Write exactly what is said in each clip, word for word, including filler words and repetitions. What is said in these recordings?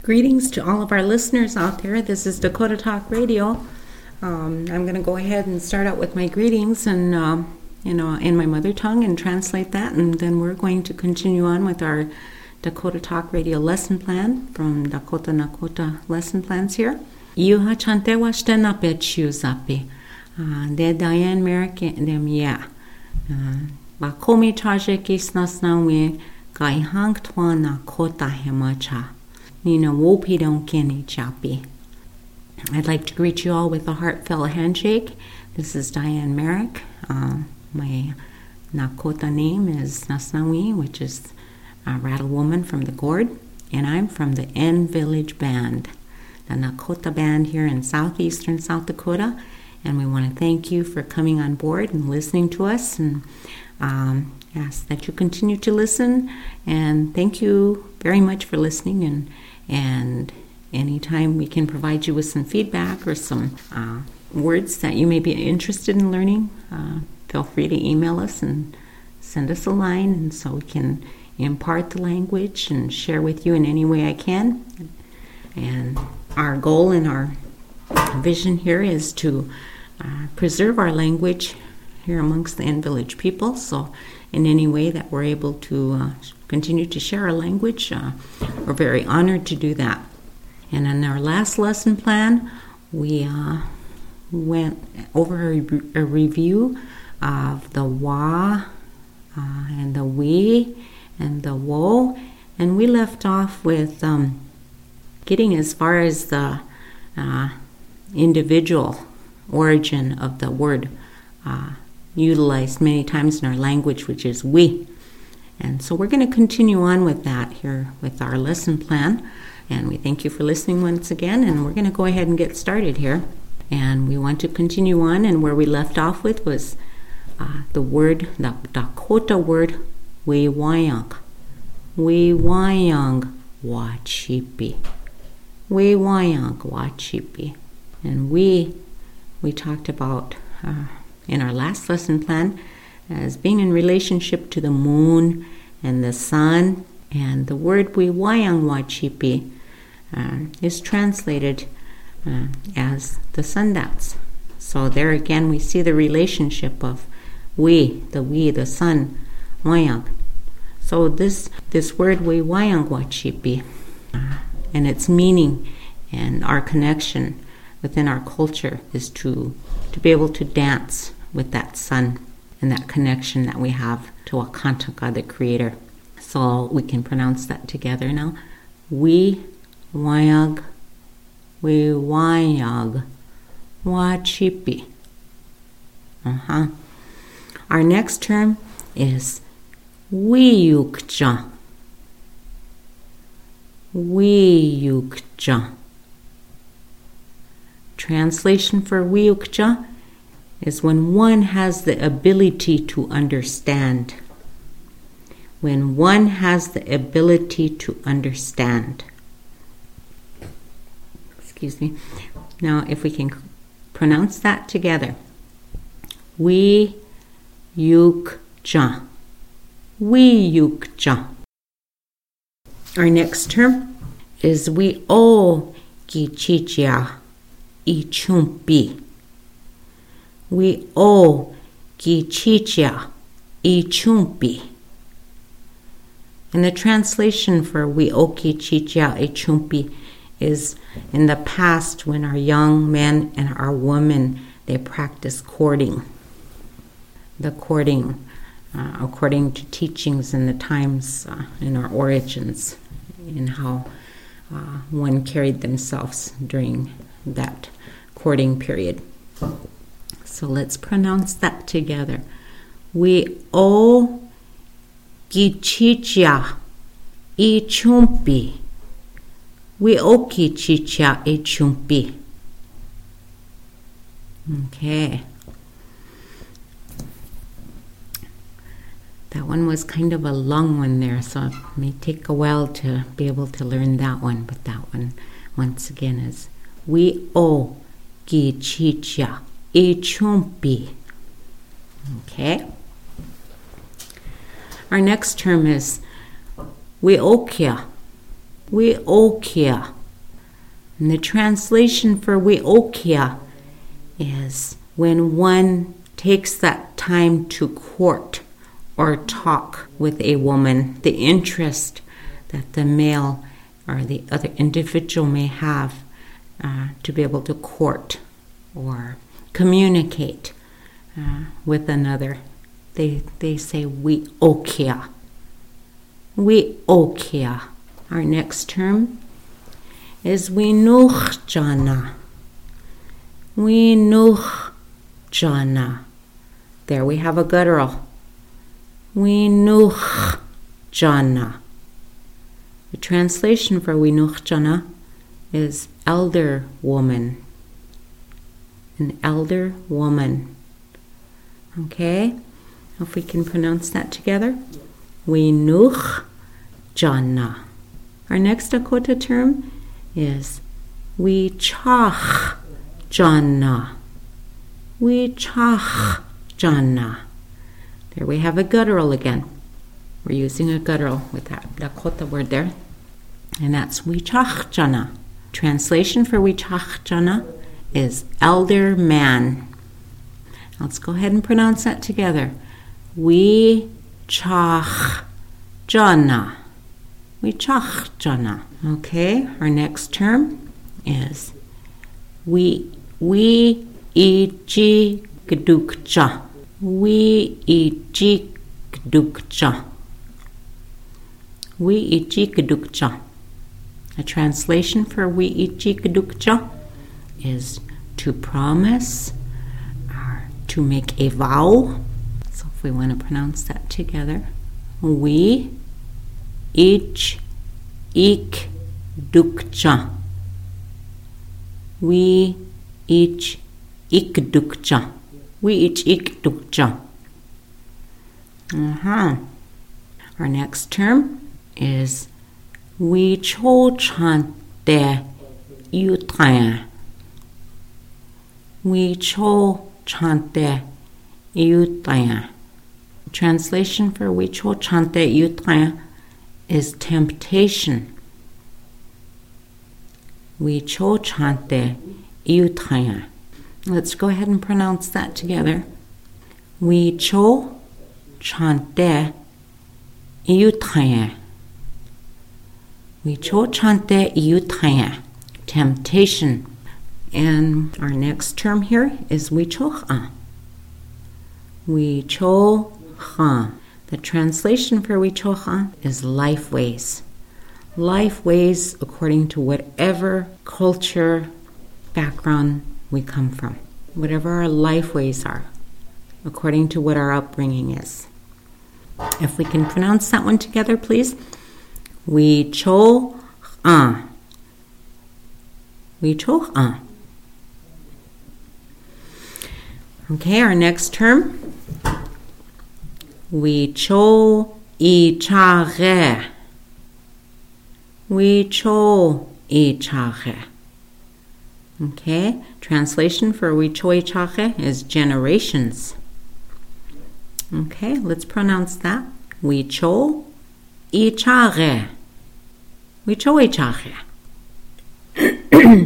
Greetings to all of our listeners out there. This is Dakota Talk Radio. Um, I'm going to go ahead and start out with my greetings and uh, you know, in my mother tongue and translate that, and then we're going to continue on with our Dakota Talk Radio lesson plan from Dakota Nakota lesson plans here. Yuha chante washte na pechu zapi. De Diane Merrick dem ya. Ba komi charge kisnas na we kai hang twa na kota hemacha. Nina wopi don kenny chapi. I'd like to greet you all with a heartfelt handshake. This is Diane Merrick. Uh, my Nakota name is Nasnawi, which is a rattle woman from the Gourd, and I'm from the N Village Band, the Nakota Band here in southeastern South Dakota. And we want to thank you for coming on board and listening to us, and um, ask that you continue to listen. And thank you very much for listening. And and anytime we can provide you with some feedback or some uh, words that you may be interested in learning, uh, feel free to email us and send us a line, and so we can impart the language and share with you in any way I can. And our goal and our vision here is to uh, preserve our language here amongst the N Village people. So in any way that we're able to uh, continue to share our language, uh, we're very honored to do that. And in our last lesson plan, we uh, went over a, re- a review of the wa uh, and the we and the wo, and we left off with um, getting as far as the uh, individual origin of the word uh, utilized many times in our language, which is we. And so we're going to continue on with that here with our lesson plan. And we thank you for listening once again, and we're going to go ahead and get started here. And we want to continue on, and where we left off with was uh, the word, the Dakota word, Wewayang. Wewayang wachipi. Wewayang wachipi. And we, we talked about uh, in our last lesson plan as being in relationship to the moon and the sun. And the word Wewayang wachipi uh, is translated uh, as the sundance. So there again we see the relationship of we, the we, the sun, wayang. So this this word Wewayang wachipi uh, and its meaning and our connection within our culture is to to be able to dance with that sun and that connection that we have to Akantaka, the Creator. So we can pronounce that together now. We wayag, we wayag, wachipi. Uh-huh. Our next term is wiyukja. Wiyukja. Translation for wiyukja is when one has the ability to understand. When one has the ability to understand. Excuse me. Now, if we can pronounce that together. We yuk ja. We yuk ja. Our next term is we o gichichia ichumpi. We o gichichia ichumpi. And the translation for we oki chicha e chumpi is in the past when our young men and our women, they practice courting. The courting, uh, according to teachings in the times, uh, in our origins, in how uh, one carried themselves during that courting period. So let's pronounce that together. We o Gichicha e chumpi. We oki chicha e chumpi. Okay. That one was kind of a long one there, so it may take a while to be able to learn that one. But that one, once again, is we o gichicha e chumpi. Okay. Our next term is Weokia. Weokia. And the translation for weokia is when one takes that time to court or talk with a woman, the interest that the male or the other individual may have uh, to be able to court or communicate uh, with another. They they say weokia. Weokia. Our next term is winuchjana. Winuchjana. There we have a guttural. Winuchjana. The translation for winuchjana is elder woman. An elder woman. Okay? If we can pronounce that together. Winuchjana. Our next Dakota term is wichachjana. Wichachjana. There we have a guttural again. We're using a guttural with that Dakota word there. And that's wichachjana. Translation for wichachjana is elder man. Let's go ahead and pronounce that together. Wichachjana. Wichachjana. Okay, our next term is we we iji gdukcha. We iji gdukcha. We iji gdukcha. A translation for we iji gdukcha is to promise or to make a vow. So if we want to pronounce that together, we ich ik dukcha. We ich ik dukcha. We ich ik dukcha. Uh-huh. Our next term is we cho chante yutraya. We cho chante yutraya. Translation for we cho chante yutraya is temptation. We cho chante yutraya. Let's go ahead and pronounce that together. We cho chante yutraya. We cho chante yutraya. Temptation. And our next term here is we cho ha. We cho ha. The translation for we cho ha is life ways. Life ways according to whatever culture, background we come from. Whatever our life ways are, according to what our upbringing is. If we can pronounce that one together, please. We cho ha. We cho ha. Okay, our next term. We cho I cha re. We cho I cha re. Okay, translation for we cho I cha re is generations. Okay, let's pronounce that. We cho I cha re. We cho I cha re.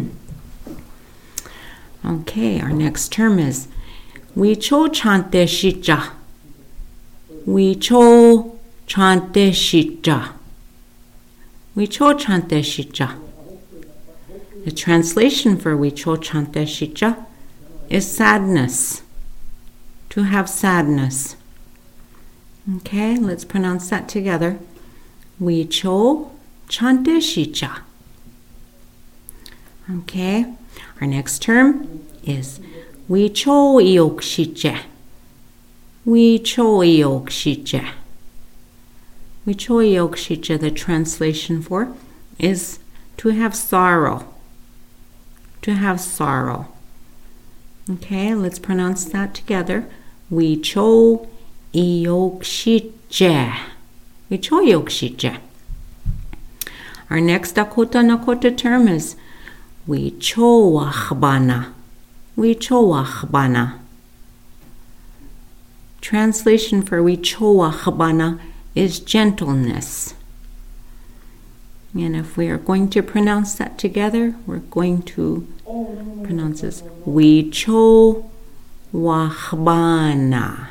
Okay, our next term is we cho chante shija. We cho chante shija. We cho chante shija. The translation for we cho chante shija is sadness. To have sadness. Okay, let's pronounce that together. We cho chante shija. Okay, our next term is we cho iok shije. We cho iok shije. We cho iok shije, the translation for is to have sorrow. To have sorrow. Okay, let's pronounce that together. We cho iok shije. We cho iok shije. Our next Dakota Nakota term is we cho achbana. We cho achbana. Translation for we cho achbana is gentleness. And if we are going to pronounce that together, we're going to pronounce this Wicho Wahbana.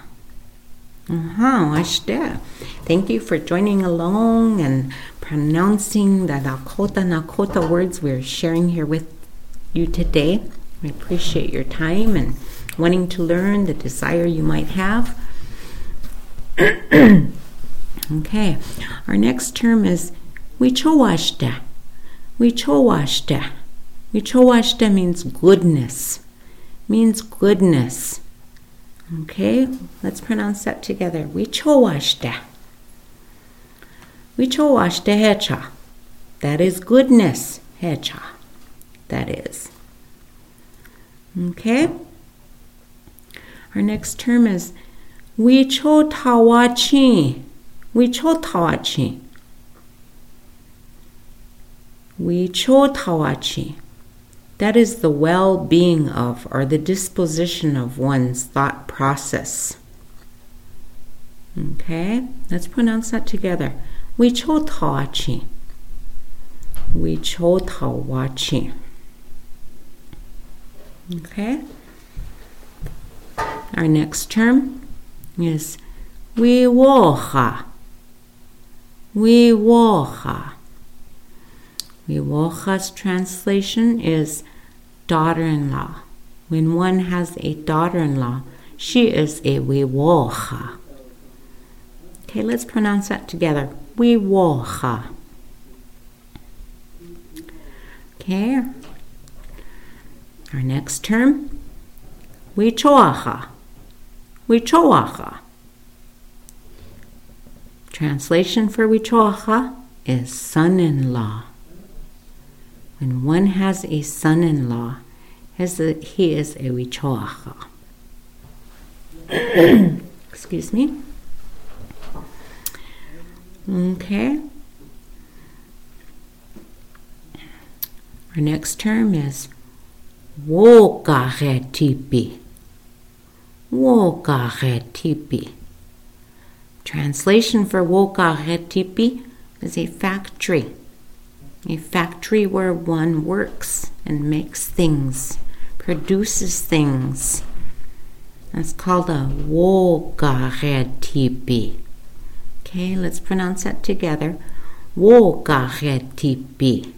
Uh-huh, thank you for joining along and pronouncing the Lakota Nakota words we're sharing here with you today. We appreciate your time and wanting to learn, the desire you might have. Okay, our next term is Wichowashta. Wichowashta. Wichowashta means goodness. Means goodness. Okay, let's pronounce that together. Wichowashta. Wichowashta hecha. That is goodness. Hecha. That is. Okay. Our next term is Wichotawachi. Wichotawachi. Wichotawachi. That is the well-being of, or the disposition of one's thought process. Okay, let's pronounce that together. Wichotawachi. Wichotawachi. Okay. Our next term is Wiwoha. Wiwoha. Wiwoha's translation is daughter-in-law. When one has a daughter-in-law, she is a wiwoha. Okay, let's pronounce that together. Wiwoha. Okay. Our next term, Wichoaha. Wichoaha. Translation for Wichoaha is son-in-law. When one has a son-in-law, he is a Wichoaha. Excuse me. Okay. Our next term is Wokaretipi. Wokaretipi. Translation for Wokaretipi is a factory. A factory where one works and makes things, produces things. That's called a Wokaretipi. Okay, let's pronounce that together. Wokaretipi.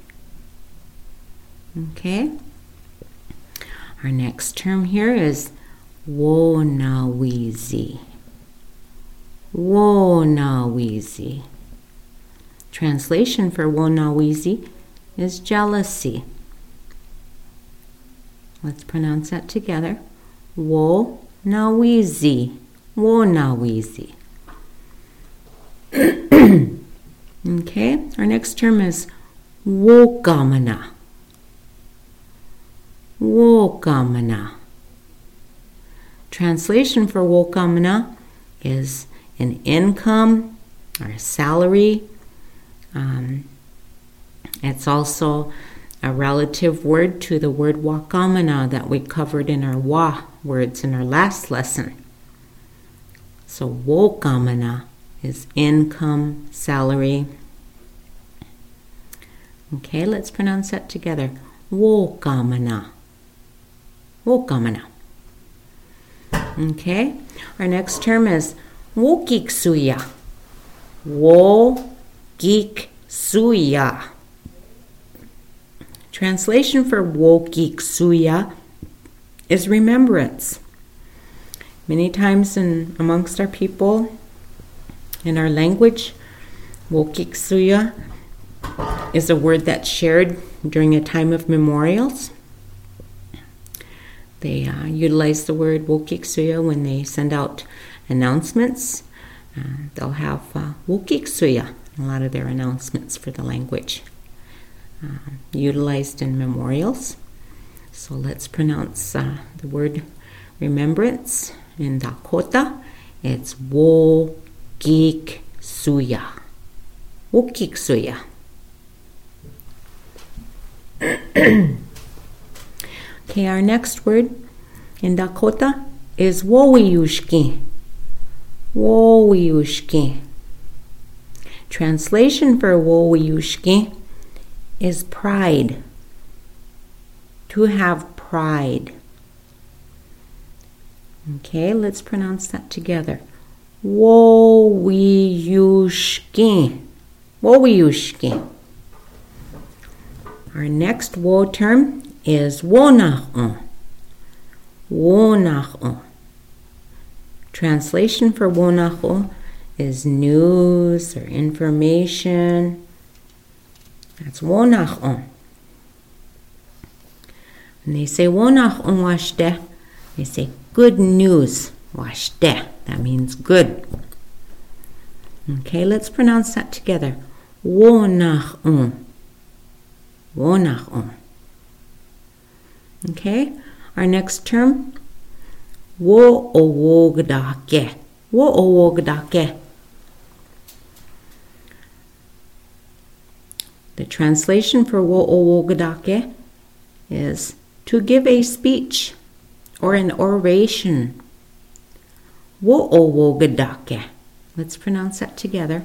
Okay. Our next term here is Wonawizi. Wonawizi. Translation for Wonawizi is jealousy. Let's pronounce that together. Wonawizi. Wonawizi. Okay, our next term is Wokamana. Wokamana. Translation for Wokamana is an income or a salary. Um, it's also a relative word to the word wakamana that we covered in our wa words in our last lesson. So wokamana is income, salary. Okay, let's pronounce that together. Wokamana. Wokamana. Okay, our next term is wokiksuya. Wokiksuya. Translation for wokiksuya is remembrance. Many times in amongst our people, in our language, wokiksuya is a word that's shared during a time of memorials. They uh, utilize the word wokiksuya when they send out announcements. Uh, they'll have uh, wokiksuya in a lot of their announcements for the language, uh, utilized in memorials. So let's pronounce uh, the word remembrance in Dakota. It's wokiksuya. Wokiksuya. Okay, our next word in Dakota is wowiyushki. Wowiyushki. Translation for wowiyushki is pride. To have pride. Okay, let's pronounce that together. Wo-wi-yushki. Wo-wi-yushki. Our next wo term is wo-nach-o. Wo-nach-o. Translation for wo-nach-o is news or information. That's wo-nach-o. When they say wo-nach-o washde, they say good news. Washde. That means good. Okay, let's pronounce that together. Wo-nach-o. Wo-nach-o. Okay, our next term. Wo-o-wo-gdake. Wo-o-wo-gdake. The translation for wo-o-wo-gdake is to give a speech or an oration. Wo-o-wo-gdake. Let's pronounce that together.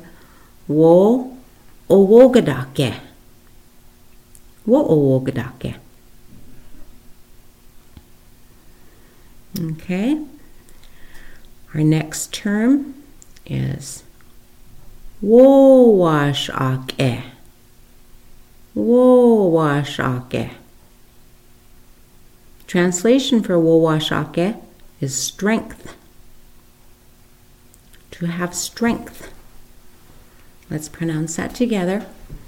Wo-o-wo-gdake. Wo-o-wo-gdake. Okay. Our next term is wo-washake. Wo-washake. Translation for wo-washake is strength. To have strength. Let's pronounce that together.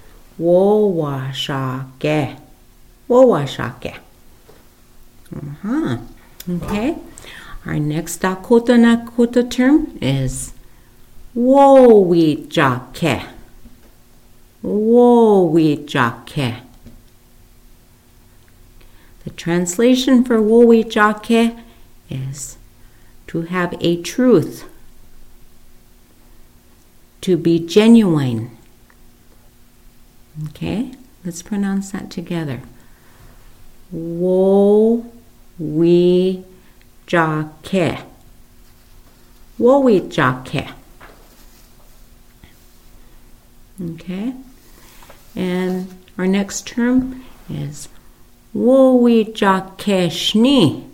Wo-washake. Wo-washake. Uh-huh. Okay. Our next Dakota Nakota term is wo-wi-jake. Wo-wi-jake. The translation for wo-wi-jake is to have a truth. To be genuine. Okay, let's pronounce that together. Wo-wi-jake. Wo-wi-jake. Okay, and our next term is wo-wi-jake-shni.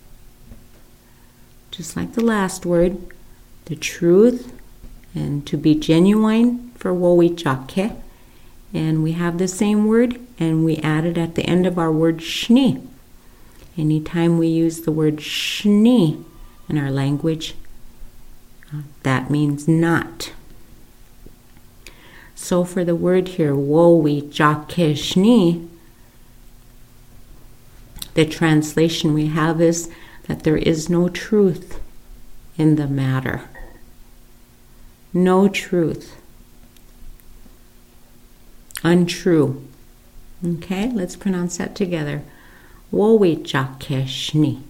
Just like the last word, the truth and to be genuine for wo-wi-jake. And we have the same word and we add it at the end of our word shni. Anytime we use the word shni in our language, uh, that means not. So for the word here, wo-wi-jake-shni, the translation we have is that there is no truth in the matter. No truth. Untrue. Okay, let's pronounce that together. Wo-wi-jake-shni.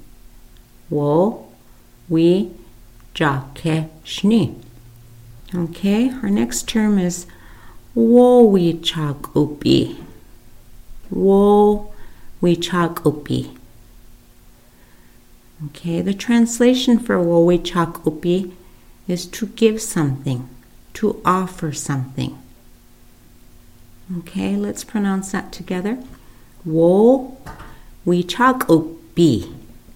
Wo-wi-jake-shni. Okay, our next term is wo-wi-chak-upi. Wo-wi-chak-upi. Okay, the translation for wo-wi-chak-upi is to give something, to offer something. Okay, let's pronounce that together. Wo-wi-chak-upi.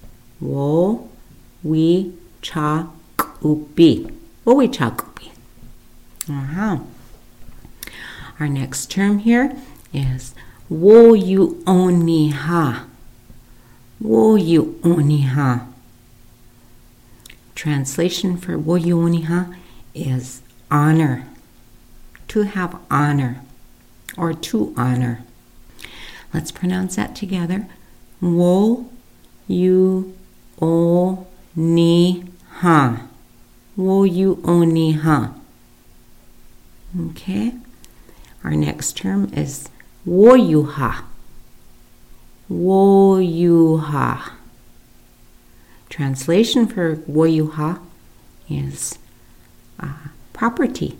Wo-wi-chak-upi. Wo-wi-chak-upi. Uh-huh. Our next term here is wo-yu-oni-ha. Wo-yu-oni-ha. Translation for wo-yu-oni-ha is honor. To have honor or to honor. Let's pronounce that together. Wo-yu-o-ni-ha. Wo-yu-oni-ha. Okay. Our next term is wo-yu-ha. Wo-yu-ha. Translation for wo-yu-ha is uh, property.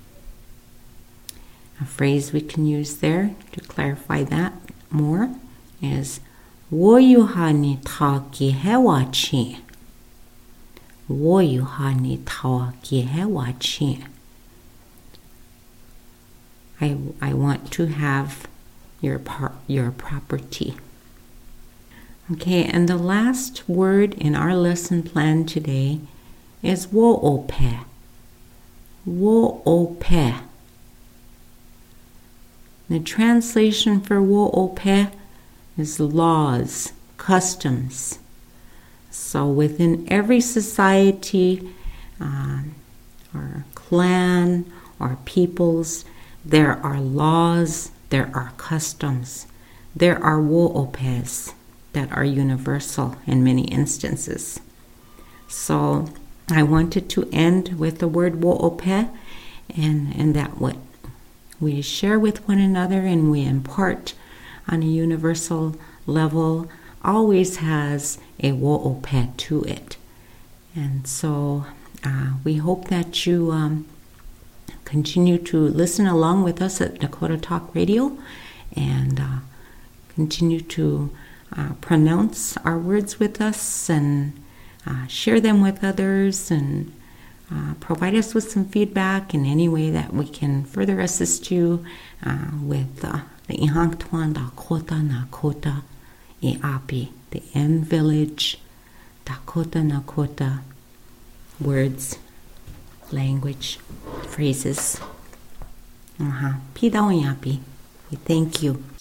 A phrase we can use there to clarify that more is wo-yu-ha ni ta ki he wa chi. Wo-yu-ha ni ta ki he wa chi. I, I want to have your par- your property. Okay, and the last word in our lesson plan today is wo'ope. Wo'ope. The translation for wo'ope is laws, customs. So within every society, uh, or clan, or peoples, there are laws, there are customs, there are wo'opes that are universal in many instances. So I wanted to end with the word wo'ope, and, and that what we share with one another and we impart on a universal level always has a wo'ope to it. And so uh, we hope that you um, continue to listen along with us at Dakota Talk Radio and uh, continue to uh, pronounce our words with us and uh, share them with others and uh, provide us with some feedback in any way that we can further assist you uh, with uh, the Ihangtuan Dakota Nakota Iapi, the N Village Dakota Nakota words, language, phrases. Uh-huh. Pidaw Iapi. We thank you.